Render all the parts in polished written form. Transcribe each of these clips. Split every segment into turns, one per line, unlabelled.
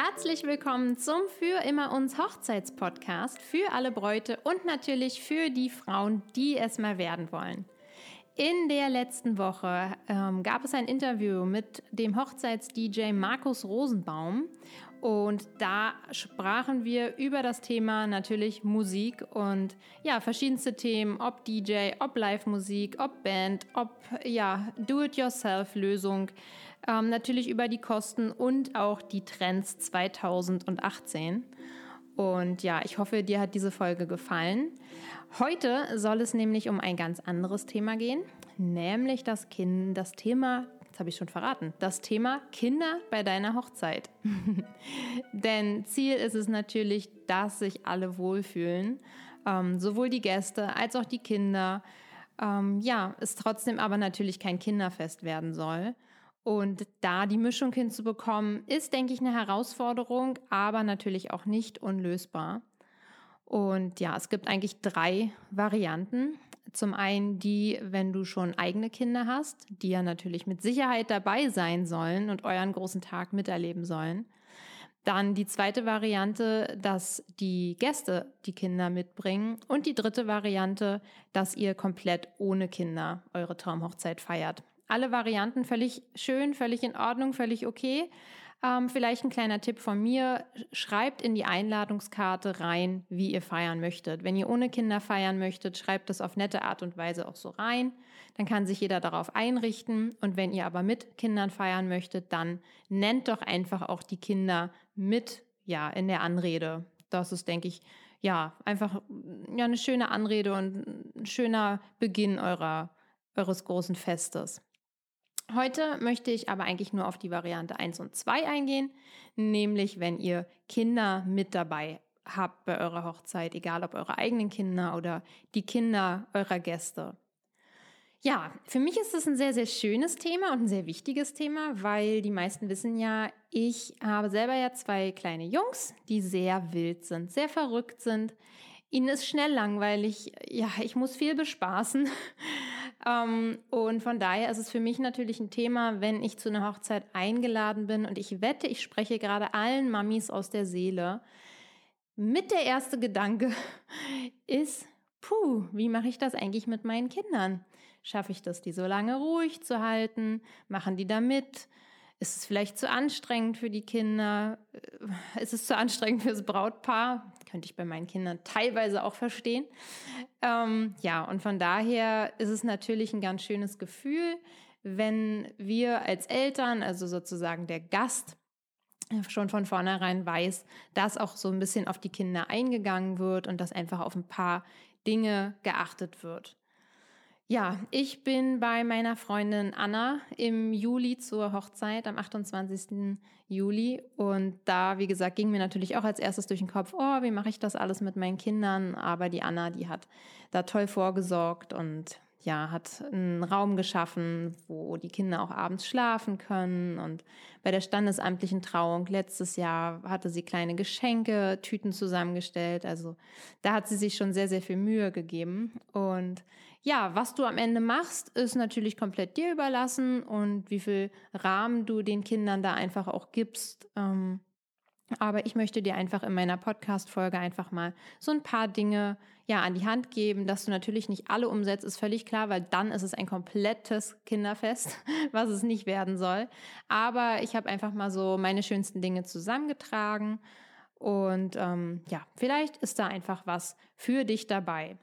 Herzlich willkommen zum Für immer uns Hochzeitspodcast für alle Bräute und natürlich für die Frauen, die es mal werden wollen. In der letzten Woche gab es ein Interview mit dem Hochzeits-DJ Markus Rosenbaum und da sprachen wir über das Thema natürlich Musik und ja, verschiedenste Themen, ob DJ, ob Live-Musik, ob Band, ob ja, Do-it-yourself-Lösung, natürlich über die Kosten und auch die Trends 2018. Und ja, ich hoffe, dir hat diese Folge gefallen. Heute soll es nämlich um ein ganz anderes Thema gehen, nämlich das Thema, jetzt habe ich schon verraten, das Thema Kinder bei deiner Hochzeit. Denn Ziel ist es natürlich, dass sich alle wohlfühlen, sowohl die Gäste als auch die Kinder. Ja, es trotzdem aber natürlich kein Kinderfest werden soll. Und da die Mischung hinzubekommen, ist, denke ich, eine Herausforderung, aber natürlich auch nicht unlösbar. Und ja, es gibt eigentlich 3 Varianten. Zum einen die, wenn du schon eigene Kinder hast, die ja natürlich mit Sicherheit dabei sein sollen und euren großen Tag miterleben sollen. Dann die zweite Variante, dass die Gäste die Kinder mitbringen. Und die dritte Variante, dass ihr komplett ohne Kinder eure Traumhochzeit feiert. Alle Varianten völlig schön, völlig in Ordnung, völlig okay. Vielleicht ein kleiner Tipp von mir, schreibt in die Einladungskarte rein, wie ihr feiern möchtet. Wenn ihr ohne Kinder feiern möchtet, schreibt das auf nette Art und Weise auch so rein. Dann kann sich jeder darauf einrichten. Und wenn ihr aber mit Kindern feiern möchtet, dann nennt doch einfach auch die Kinder mit, ja, in der Anrede. Das ist, denke ich, ja, einfach ja, eine schöne Anrede und ein schöner Beginn eures großen Festes. Heute möchte ich aber eigentlich nur auf die Variante 1 und 2 eingehen, nämlich wenn ihr Kinder mit dabei habt bei eurer Hochzeit, egal ob eure eigenen Kinder oder die Kinder eurer Gäste. Ja, für mich ist das ein sehr, sehr schönes Thema und ein sehr wichtiges Thema, weil die meisten wissen ja, ich habe selber ja 2 kleine Jungs, die sehr wild sind, sehr verrückt sind. Ihnen ist schnell langweilig, ja, ich muss viel bespaßen. Und von daher ist es für mich natürlich ein Thema, wenn ich zu einer Hochzeit eingeladen bin und ich wette, ich spreche gerade allen Mamis aus der Seele. Mit der erste Gedanke ist, wie mache ich das eigentlich mit meinen Kindern? Schaffe ich das, die so lange ruhig zu halten? Machen die da mit? Ist es vielleicht zu anstrengend für die Kinder? Ist es zu anstrengend fürs Brautpaar? Könnte ich bei meinen Kindern teilweise auch verstehen. Ja, und von daher ist es natürlich ein ganz schönes Gefühl, wenn wir als Eltern, also sozusagen der Gast, schon von vornherein weiß, dass auch so ein bisschen auf die Kinder eingegangen wird und dass einfach auf ein paar Dinge geachtet wird. Ja, ich bin bei meiner Freundin Anna im Juli zur Hochzeit, am 28. Juli. Und da, wie gesagt, ging mir natürlich auch als erstes durch den Kopf, wie mache ich das alles mit meinen Kindern? Aber die Anna, die hat da toll vorgesorgt und ja, hat einen Raum geschaffen, wo die Kinder auch abends schlafen können. Und bei der standesamtlichen Trauung letztes Jahr hatte sie kleine Geschenke, Tüten zusammengestellt. Also da hat sie sich schon sehr, sehr viel Mühe gegeben. Und ja, was du am Ende machst, ist natürlich komplett dir überlassen und wie viel Rahmen du den Kindern da einfach auch gibst. Aber ich möchte dir einfach in meiner Podcast-Folge einfach mal so ein paar Dinge ja an die Hand geben, dass du natürlich nicht alle umsetzt, ist völlig klar, weil dann ist es ein komplettes Kinderfest, was es nicht werden soll. Aber ich habe einfach mal so meine schönsten Dinge zusammengetragen und ja, vielleicht ist da einfach was für dich dabei.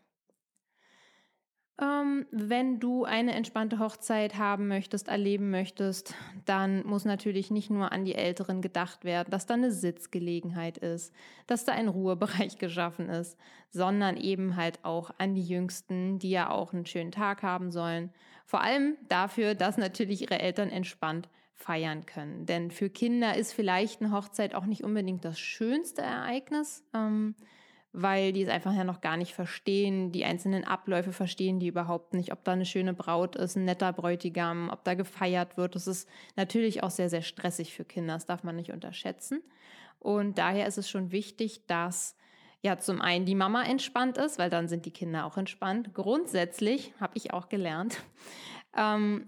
Wenn du eine entspannte Hochzeit haben möchtest, erleben möchtest, dann muss natürlich nicht nur an die Älteren gedacht werden, dass da eine Sitzgelegenheit ist, dass da ein Ruhebereich geschaffen ist, sondern eben halt auch an die Jüngsten, die ja auch einen schönen Tag haben sollen. Vor allem dafür, dass natürlich ihre Eltern entspannt feiern können. Denn für Kinder ist vielleicht eine Hochzeit auch nicht unbedingt das schönste Ereignis, weil die es einfach ja noch gar nicht verstehen, die einzelnen Abläufe verstehen die überhaupt nicht, ob da eine schöne Braut ist, ein netter Bräutigam, ob da gefeiert wird. Das ist natürlich auch sehr, sehr stressig für Kinder, das darf man nicht unterschätzen. Und daher ist es schon wichtig, dass ja zum einen die Mama entspannt ist, weil dann sind die Kinder auch entspannt. Grundsätzlich, habe ich auch gelernt,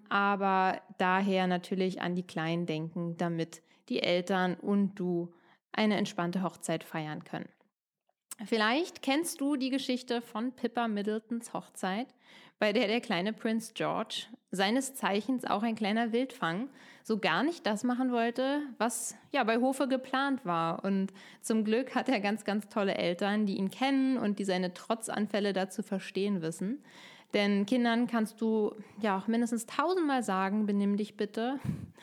aber daher natürlich an die Kleinen denken, damit die Eltern und du eine entspannte Hochzeit feiern können. Vielleicht kennst du die Geschichte von Pippa Middletons Hochzeit, bei der kleine Prinz George, seines Zeichens auch ein kleiner Wildfang, so gar nicht das machen wollte, was ja bei Hofe geplant war. Und zum Glück hat er ganz, ganz tolle Eltern, die ihn kennen und die seine Trotzanfälle dazu verstehen wissen. Denn Kindern kannst du ja auch mindestens 1000-mal sagen, benimm dich bitte.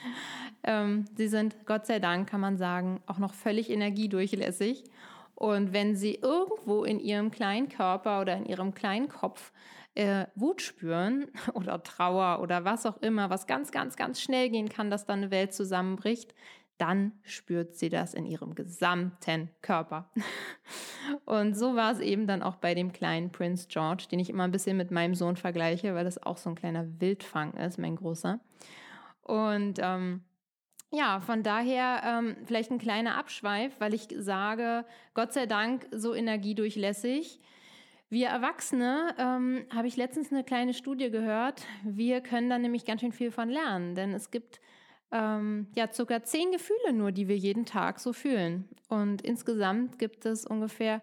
Sie sind, Gott sei Dank, kann man sagen, auch noch völlig energiedurchlässig. Und wenn sie irgendwo in ihrem kleinen Körper oder in ihrem kleinen Kopf Wut spüren oder Trauer oder was auch immer, was ganz, ganz, ganz schnell gehen kann, dass dann eine Welt zusammenbricht, dann spürt sie das in ihrem gesamten Körper. Und so war es eben dann auch bei dem kleinen Prinz George, den ich immer ein bisschen mit meinem Sohn vergleiche, weil das auch so ein kleiner Wildfang ist, mein Großer. Und ja, von daher vielleicht ein kleiner Abschweif, weil ich sage, Gott sei Dank so energiedurchlässig. Wir Erwachsene, habe ich letztens eine kleine Studie gehört, wir können da nämlich ganz schön viel von lernen, denn es gibt ja ca. 10 Gefühle nur, die wir jeden Tag so fühlen. Und insgesamt gibt es ungefähr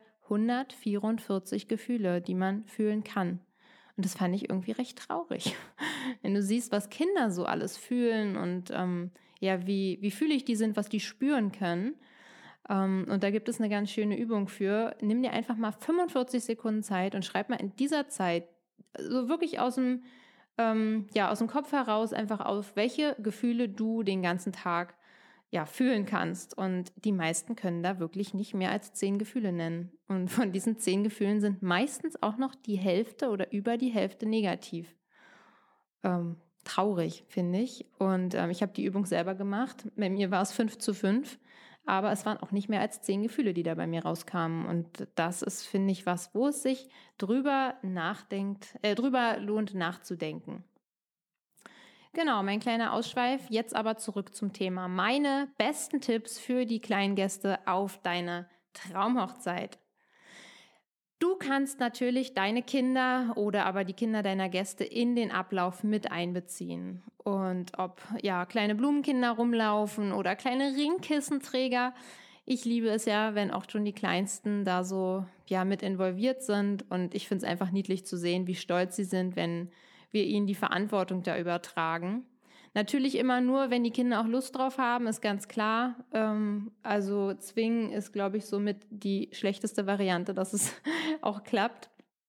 144 Gefühle, die man fühlen kann. Und das fand ich irgendwie recht traurig. Wenn du siehst, was Kinder so alles fühlen und ja, wie fühlig die sind, was die spüren können. Und da gibt es eine ganz schöne Übung für. Nimm dir einfach mal 45 Sekunden Zeit und schreib mal in dieser Zeit, so wirklich aus dem Kopf heraus einfach auf, welche Gefühle du den ganzen Tag fühlen kannst. Und die meisten können da wirklich nicht mehr als 10 Gefühle nennen. Und von diesen 10 Gefühlen sind meistens auch noch die Hälfte oder über die Hälfte negativ. Traurig, finde ich. Und ich habe die Übung selber gemacht. Bei mir war es 5:5, aber es waren auch nicht mehr als 10 Gefühle, die da bei mir rauskamen. Und das ist, finde ich, was, wo es sich drüber lohnt nachzudenken. Genau, mein kleiner Ausschweif. Jetzt aber zurück zum Thema. Meine besten Tipps für die kleinen Gäste auf deine Traumhochzeit. Du kannst natürlich deine Kinder oder aber die Kinder deiner Gäste in den Ablauf mit einbeziehen. Und ob kleine Blumenkinder rumlaufen oder kleine Ringkissenträger. Ich liebe es ja, wenn auch schon die Kleinsten da so mit involviert sind. Und ich finde es einfach niedlich zu sehen, wie stolz sie sind, wenn wir ihnen die Verantwortung da übertragen. Natürlich immer nur, wenn die Kinder auch Lust drauf haben, ist ganz klar. Also zwingen ist, glaube ich, somit die schlechteste Variante, dass es auch klappt.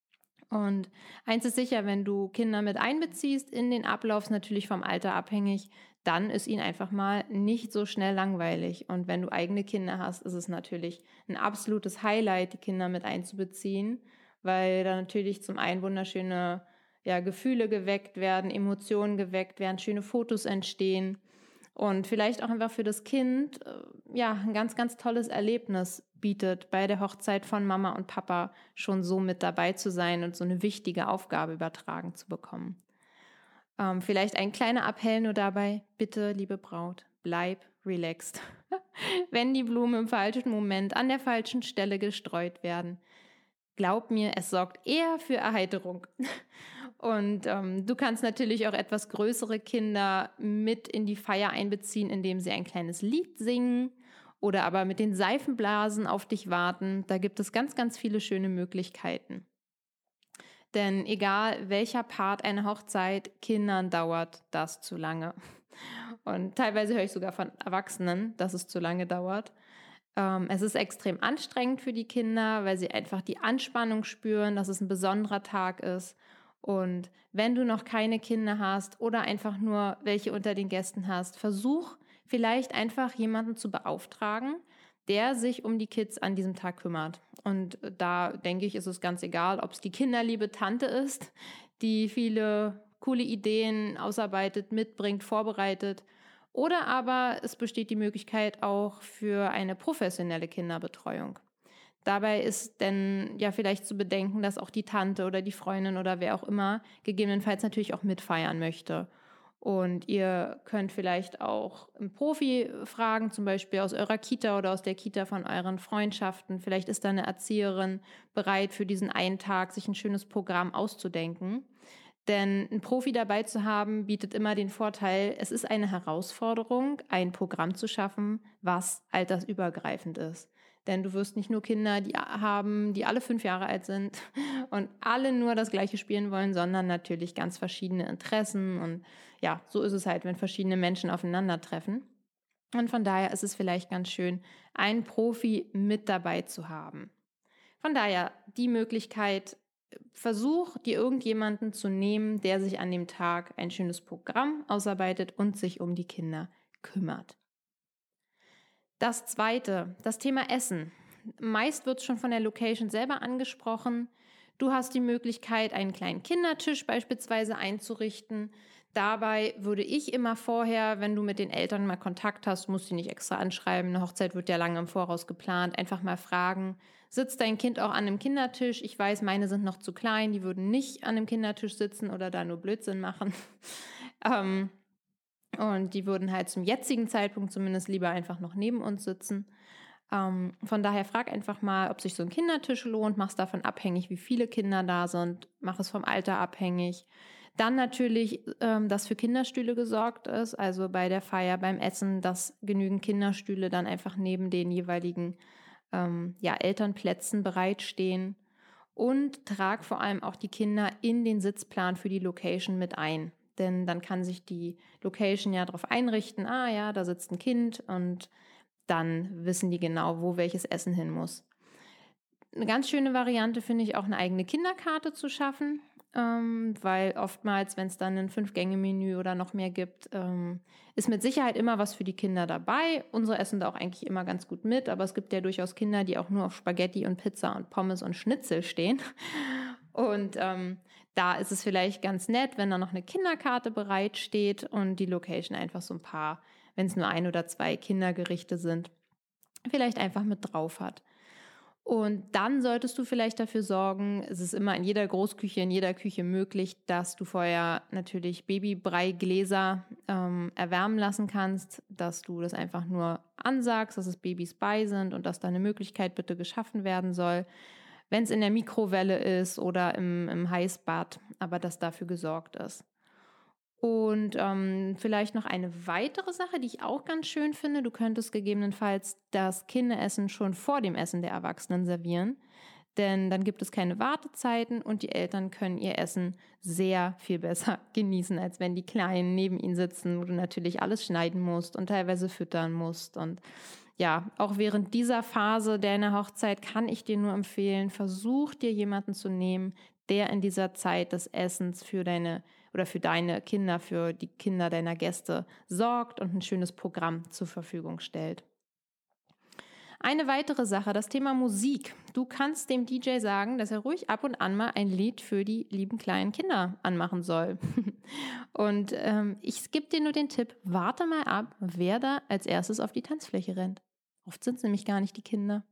Und eins ist sicher, wenn du Kinder mit einbeziehst in den Ablauf, ist natürlich vom Alter abhängig, dann ist ihnen einfach mal nicht so schnell langweilig. Und wenn du eigene Kinder hast, ist es natürlich ein absolutes Highlight, die Kinder mit einzubeziehen, weil da natürlich zum einen wunderschöne Gefühle geweckt werden, Emotionen geweckt werden, schöne Fotos entstehen und vielleicht auch einfach für das Kind ein ganz, ganz tolles Erlebnis bietet, bei der Hochzeit von Mama und Papa schon so mit dabei zu sein und so eine wichtige Aufgabe übertragen zu bekommen. Vielleicht ein kleiner Appell nur dabei, bitte, liebe Braut, bleib relaxed. Wenn die Blumen im falschen Moment an der falschen Stelle gestreut werden, glaub mir, es sorgt eher für Erheiterung. Und du kannst natürlich auch etwas größere Kinder mit in die Feier einbeziehen, indem sie ein kleines Lied singen oder aber mit den Seifenblasen auf dich warten. Da gibt es ganz, ganz viele schöne Möglichkeiten. Denn egal welcher Part einer Hochzeit, Kindern dauert das zu lange. Und teilweise höre ich sogar von Erwachsenen, dass es zu lange dauert. Es ist extrem anstrengend für die Kinder, weil sie einfach die Anspannung spüren, dass es ein besonderer Tag ist. Und wenn du noch keine Kinder hast oder einfach nur welche unter den Gästen hast, versuch vielleicht einfach jemanden zu beauftragen, der sich um die Kids an diesem Tag kümmert. Und da denke ich, ist es ganz egal, ob es die kinderliebe Tante ist, die viele coole Ideen ausarbeitet, mitbringt, vorbereitet. Oder aber es besteht die Möglichkeit auch für eine professionelle Kinderbetreuung. Dabei ist denn vielleicht zu bedenken, dass auch die Tante oder die Freundin oder wer auch immer gegebenenfalls natürlich auch mitfeiern möchte. Und ihr könnt vielleicht auch einen Profi fragen, zum Beispiel aus eurer Kita oder aus der Kita von euren Freundschaften. Vielleicht ist da eine Erzieherin bereit, für diesen einen Tag sich ein schönes Programm auszudenken. Denn ein Profi dabei zu haben, bietet immer den Vorteil, es ist eine Herausforderung, ein Programm zu schaffen, was altersübergreifend ist. Denn du wirst nicht nur Kinder haben, die alle 5 Jahre alt sind und alle nur das Gleiche spielen wollen, sondern natürlich ganz verschiedene Interessen. Und ja, so ist es halt, wenn verschiedene Menschen aufeinandertreffen. Und von daher ist es vielleicht ganz schön, einen Profi mit dabei zu haben. Von daher die Möglichkeit, versuch dir irgendjemanden zu nehmen, der sich an dem Tag ein schönes Programm ausarbeitet und sich um die Kinder kümmert. Das Zweite, das Thema Essen. Meist wird es schon von der Location selber angesprochen. Du hast die Möglichkeit, einen kleinen Kindertisch beispielsweise einzurichten. Dabei würde ich immer vorher, wenn du mit den Eltern mal Kontakt hast, musst du nicht extra anschreiben, eine Hochzeit wird ja lange im Voraus geplant, einfach mal fragen, sitzt dein Kind auch an einem Kindertisch? Ich weiß, meine sind noch zu klein, die würden nicht an einem Kindertisch sitzen oder da nur Blödsinn machen. Und die würden halt zum jetzigen Zeitpunkt zumindest lieber einfach noch neben uns sitzen. Von daher frag einfach mal, ob sich so ein Kindertisch lohnt. Mach es davon abhängig, wie viele Kinder da sind. Mach es vom Alter abhängig. Dann natürlich, dass für Kinderstühle gesorgt ist. Also bei der Feier, beim Essen, dass genügend Kinderstühle dann einfach neben den jeweiligen Elternplätzen bereitstehen. Und trag vor allem auch die Kinder in den Sitzplan für die Location mit ein. Denn dann kann sich die Location ja darauf einrichten, da sitzt ein Kind und dann wissen die genau, wo welches Essen hin muss. Eine ganz schöne Variante finde ich auch, eine eigene Kinderkarte zu schaffen, weil oftmals, wenn es dann ein 5-Gänge-Menü oder noch mehr gibt, ist mit Sicherheit immer was für die Kinder dabei. Unsere essen da auch eigentlich immer ganz gut mit, aber es gibt ja durchaus Kinder, die auch nur auf Spaghetti und Pizza und Pommes und Schnitzel stehen. Und da ist es vielleicht ganz nett, wenn da noch eine Kinderkarte bereitsteht und die Location einfach so ein paar, wenn es nur 1 oder 2 Kindergerichte sind, vielleicht einfach mit drauf hat. Und dann solltest du vielleicht dafür sorgen, es ist immer in jeder Großküche, in jeder Küche möglich, dass du vorher natürlich Babybreigläser erwärmen lassen kannst, dass du das einfach nur ansagst, dass es Babys bei sind und dass da eine Möglichkeit bitte geschaffen werden soll, wenn es in der Mikrowelle ist oder im Heißbad, aber dass dafür gesorgt ist. Und vielleicht noch eine weitere Sache, die ich auch ganz schön finde. Du könntest gegebenenfalls das Kinderessen schon vor dem Essen der Erwachsenen servieren. Denn dann gibt es keine Wartezeiten und die Eltern können ihr Essen sehr viel besser genießen, als wenn die Kleinen neben ihnen sitzen, wo du natürlich alles schneiden musst und teilweise füttern musst. Und ja, auch während dieser Phase deiner Hochzeit kann ich dir nur empfehlen, versuch dir jemanden zu nehmen, der in dieser Zeit des Essens für deine Kinder, für die Kinder deiner Gäste sorgt und ein schönes Programm zur Verfügung stellt. Eine weitere Sache, das Thema Musik. Du kannst dem DJ sagen, dass er ruhig ab und an mal ein Lied für die lieben kleinen Kinder anmachen soll. Und ich gebe dir nur den Tipp, warte mal ab, wer da als erstes auf die Tanzfläche rennt. Oft sind es nämlich gar nicht die Kinder.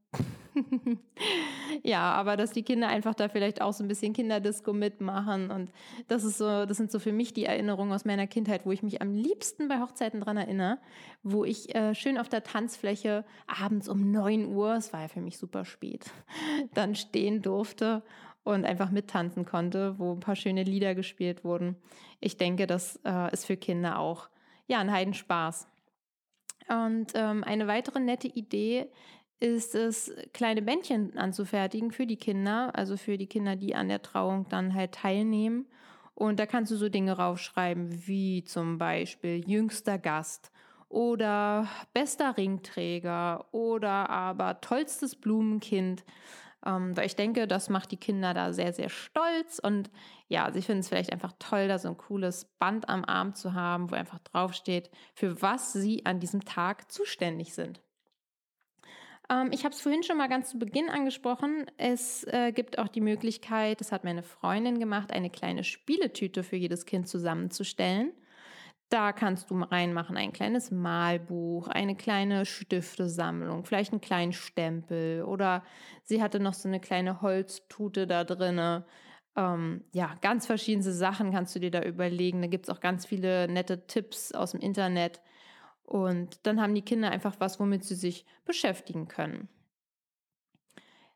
Ja, aber dass die Kinder einfach da vielleicht auch so ein bisschen Kinderdisco mitmachen und das sind so für mich die Erinnerungen aus meiner Kindheit, wo ich mich am liebsten bei Hochzeiten dran erinnere, wo ich schön auf der Tanzfläche abends um 9 Uhr, es war ja für mich super spät, dann stehen durfte und einfach mittanzen konnte, wo ein paar schöne Lieder gespielt wurden. Ich denke, das ist für Kinder auch ein Heidenspaß. Und eine weitere nette Idee ist es, kleine Bändchen anzufertigen für die Kinder, also für die Kinder, die an der Trauung dann halt teilnehmen. Und da kannst du so Dinge raufschreiben, wie zum Beispiel jüngster Gast oder bester Ringträger oder aber tollstes Blumenkind. Weil ich denke, das macht die Kinder da sehr, sehr stolz. Und ja, sie finden es vielleicht einfach toll, da so ein cooles Band am Arm zu haben, wo einfach draufsteht, für was sie an diesem Tag zuständig sind. Ich habe es vorhin schon mal ganz zu Beginn angesprochen. Es gibt auch die Möglichkeit, das hat meine Freundin gemacht, eine kleine Spieletüte für jedes Kind zusammenzustellen. Da kannst du reinmachen ein kleines Malbuch, eine kleine Stiftesammlung, vielleicht einen kleinen Stempel oder sie hatte noch so eine kleine Holztute da drinne. Ganz verschiedene Sachen kannst du dir da überlegen. Da gibt es auch ganz viele nette Tipps aus dem Internet. Und dann haben die Kinder einfach was, womit sie sich beschäftigen können.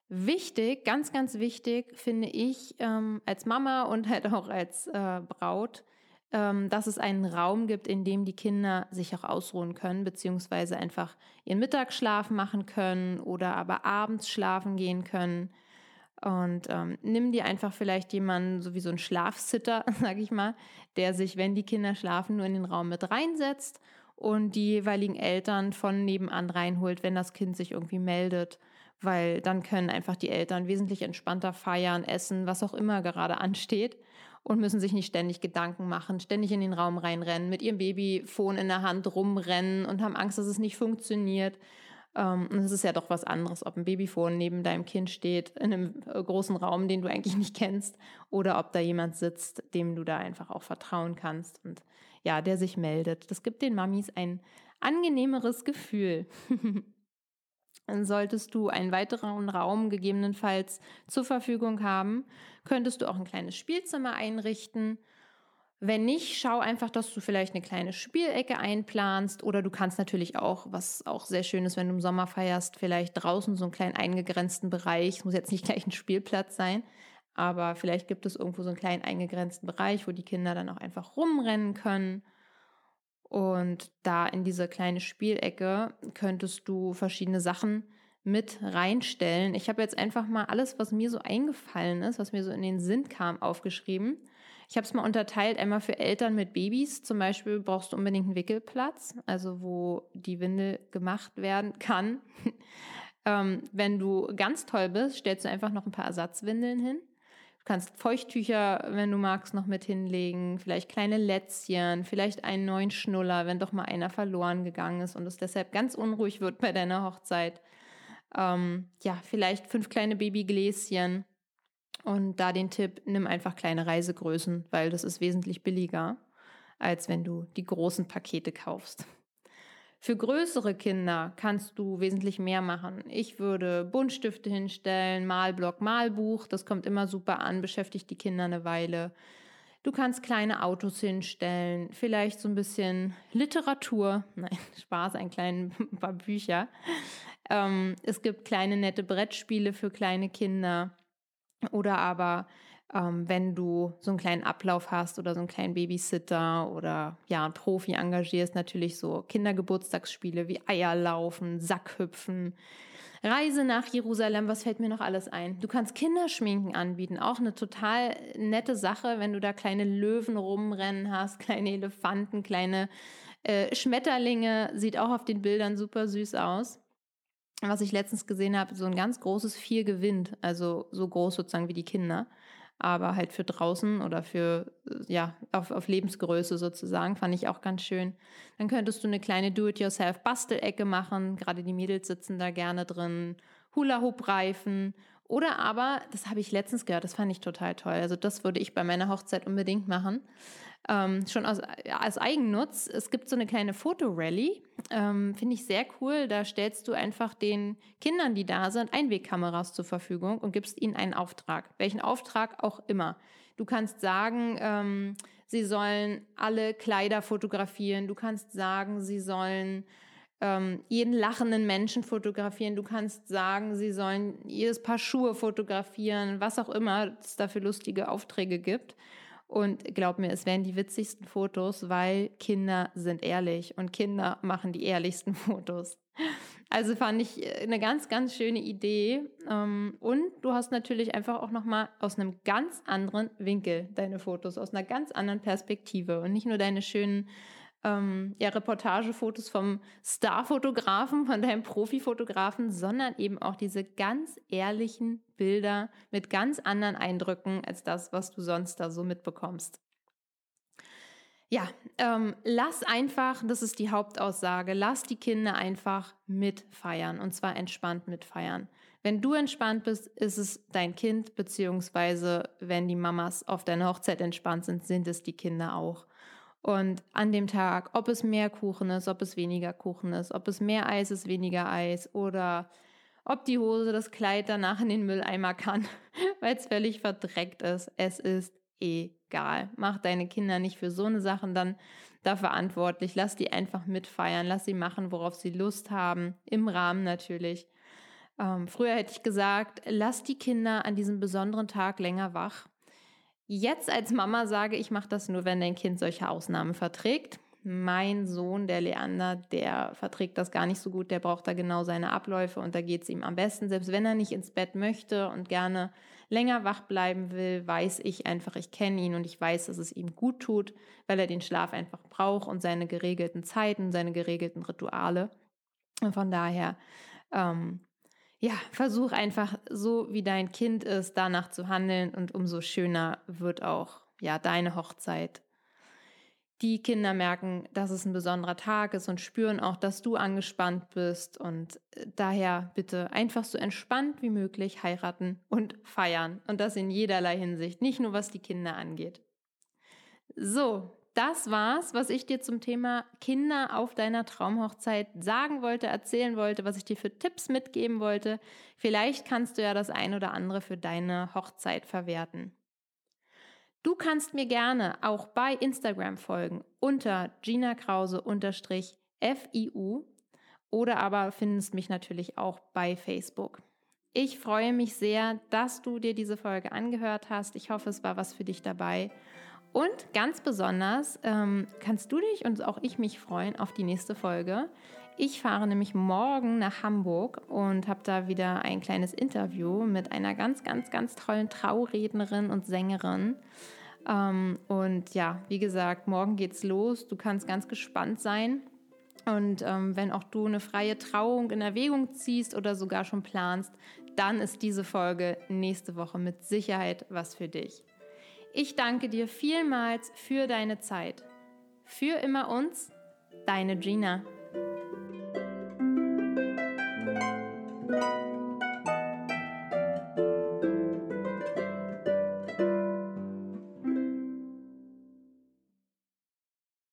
Wichtig, ganz, ganz wichtig finde ich als Mama und halt auch als Braut, dass es einen Raum gibt, in dem die Kinder sich auch ausruhen können, beziehungsweise einfach ihren Mittagsschlaf machen können oder aber abends schlafen gehen können. Und nimm dir einfach vielleicht jemanden, so wie so einen Schlafsitter, sag ich mal, der sich, wenn die Kinder schlafen, nur in den Raum mit reinsetzt und die jeweiligen Eltern von nebenan reinholt, wenn das Kind sich irgendwie meldet. Weil dann können einfach die Eltern wesentlich entspannter feiern, essen, was auch immer gerade ansteht und müssen sich nicht ständig Gedanken machen, ständig in den Raum reinrennen, mit ihrem Babyphone in der Hand rumrennen und haben Angst, dass es nicht funktioniert. Und es ist ja doch was anderes, ob ein Babyphone neben deinem Kind steht, in einem großen Raum, den du eigentlich nicht kennst, oder ob da jemand sitzt, dem du da einfach auch vertrauen kannst und ja, der sich meldet. Das gibt den Mamis ein angenehmeres Gefühl. Dann solltest du einen weiteren Raum gegebenenfalls zur Verfügung haben, könntest du auch ein kleines Spielzimmer einrichten. Wenn nicht, schau einfach, dass du vielleicht eine kleine Spielecke einplanst oder du kannst natürlich auch, was auch sehr schön ist, wenn du im Sommer feierst, vielleicht draußen so einen kleinen eingegrenzten Bereich. Es muss jetzt nicht gleich ein Spielplatz sein, aber vielleicht gibt es irgendwo so einen kleinen eingegrenzten Bereich, wo die Kinder dann auch einfach rumrennen können. Und da in diese kleine Spielecke könntest du verschiedene Sachen mit reinstellen. Ich habe jetzt einfach mal alles, was mir so eingefallen ist, was mir so in den Sinn kam, aufgeschrieben. Ich habe es mal unterteilt, einmal für Eltern mit Babys. Zum Beispiel brauchst du unbedingt einen Wickelplatz, also wo die Windel gemacht werden kann. Wenn du ganz toll bist, stellst du einfach noch ein paar Ersatzwindeln hin. Du kannst Feuchttücher, wenn du magst, noch mit hinlegen, vielleicht kleine Lätzchen, vielleicht einen neuen Schnuller, wenn doch mal einer verloren gegangen ist und es deshalb ganz unruhig wird bei deiner Hochzeit. Ja, vielleicht 5 kleine Babygläschen und da den Tipp, nimm einfach kleine Reisegrößen, weil das ist wesentlich billiger, als wenn du die großen Pakete kaufst. Für größere Kinder kannst du wesentlich mehr machen. Ich würde Buntstifte hinstellen, Malblock, Malbuch. Das kommt immer super an, beschäftigt die Kinder eine Weile. Du kannst kleine Autos hinstellen, vielleicht so ein bisschen Literatur. Nein, Spaß, ein paar Bücher. Es gibt kleine nette Brettspiele für kleine Kinder. Oder aber, wenn du so einen kleinen Ablauf hast oder so einen kleinen Babysitter oder ja, einen Profi engagierst, natürlich so Kindergeburtstagsspiele wie Eierlaufen, Sackhüpfen, Reise nach Jerusalem, was fällt mir noch alles ein? Du kannst Kinderschminken anbieten, auch eine total nette Sache, wenn du da kleine Löwen rumrennen hast, kleine Elefanten, kleine Schmetterlinge, sieht auch auf den Bildern super süß aus. Was ich letztens gesehen habe, so ein ganz großes Vier gewinnt, also so groß sozusagen wie die Kinder, aber halt für draußen oder für, ja, auf Lebensgröße sozusagen, fand ich auch ganz schön. Dann könntest du eine kleine Do-it-yourself-Bastelecke machen, gerade die Mädels sitzen da gerne drin, Hula-Hoop-Reifen oder aber, das habe ich letztens gehört, das fand ich total toll, also das würde ich bei meiner Hochzeit unbedingt machen, schon als Eigennutz. Es gibt so eine kleine Fotorally, finde ich sehr cool. Da stellst du einfach den Kindern, die da sind, Einwegkameras zur Verfügung und gibst ihnen einen Auftrag. Welchen Auftrag auch immer. Du kannst sagen, sie sollen alle Kleider fotografieren. Du kannst sagen, sie sollen jeden lachenden Menschen fotografieren. Du kannst sagen, sie sollen jedes Paar Schuhe fotografieren, was auch immer es da für lustige Aufträge gibt. Und glaub mir, es werden die witzigsten Fotos, weil Kinder sind ehrlich und Kinder machen die ehrlichsten Fotos. Also fand ich eine ganz, ganz schöne Idee. Und du hast natürlich einfach auch nochmal aus einem ganz anderen Winkel deine Fotos, aus einer ganz anderen Perspektive und nicht nur deine schönen Reportagefotos vom Starfotografen, von deinem Profifotografen, sondern eben auch diese ganz ehrlichen Bilder mit ganz anderen Eindrücken als das, was du sonst da so mitbekommst. Ja, lass einfach, das ist die Hauptaussage, lass die Kinder einfach mitfeiern und zwar entspannt mitfeiern. Wenn du entspannt bist, ist es dein Kind, beziehungsweise wenn die Mamas auf deiner Hochzeit entspannt sind, sind es die Kinder auch. Und an dem Tag, ob es mehr Kuchen ist, ob es weniger Kuchen ist, ob es mehr Eis ist, weniger Eis oder ob die Hose das Kleid danach in den Mülleimer kann, weil es völlig verdreckt ist. Es ist egal. Mach deine Kinder nicht für so eine Sachen dann da verantwortlich. Lass die einfach mitfeiern. Lass sie machen, worauf sie Lust haben. Im Rahmen natürlich. Früher hätte ich gesagt, lass die Kinder an diesem besonderen Tag länger wach. Jetzt als Mama sage ich, mache das nur, wenn dein Kind solche Ausnahmen verträgt. Mein Sohn, der Leander, der verträgt das gar nicht so gut. Der braucht da genau seine Abläufe und da geht es ihm am besten. Selbst wenn er nicht ins Bett möchte und gerne länger wach bleiben will, weiß ich einfach, ich kenne ihn und ich weiß, dass es ihm gut tut, weil er den Schlaf einfach braucht und seine geregelten Zeiten, seine geregelten Rituale. Und von daher, versuch einfach so, wie dein Kind ist, danach zu handeln und umso schöner wird auch, deine Hochzeit. Die Kinder merken, dass es ein besonderer Tag ist und spüren auch, dass du angespannt bist und daher bitte einfach so entspannt wie möglich heiraten und feiern und das in jederlei Hinsicht, nicht nur was die Kinder angeht. So, das war's, was ich dir zum Thema Kinder auf deiner Traumhochzeit sagen wollte, erzählen wollte, was ich dir für Tipps mitgeben wollte. Vielleicht kannst du ja das ein oder andere für deine Hochzeit verwerten. Du kannst mir gerne auch bei Instagram folgen unter ginakrause_FIU oder aber findest mich natürlich auch bei Facebook. Ich freue mich sehr, dass du dir diese Folge angehört hast. Ich hoffe, es war was für dich dabei. Und ganz besonders kannst du dich und auch ich mich freuen auf die nächste Folge. Ich fahre nämlich morgen nach Hamburg und habe da wieder ein kleines Interview mit einer ganz, ganz, ganz tollen Traurednerin und Sängerin. Und ja, wie gesagt, morgen geht's los. Du kannst ganz gespannt sein. Und wenn auch du eine freie Trauung in Erwägung ziehst oder sogar schon planst, dann ist diese Folge nächste Woche mit Sicherheit was für dich. Ich danke dir vielmals für deine Zeit. Für immer uns, deine Gina.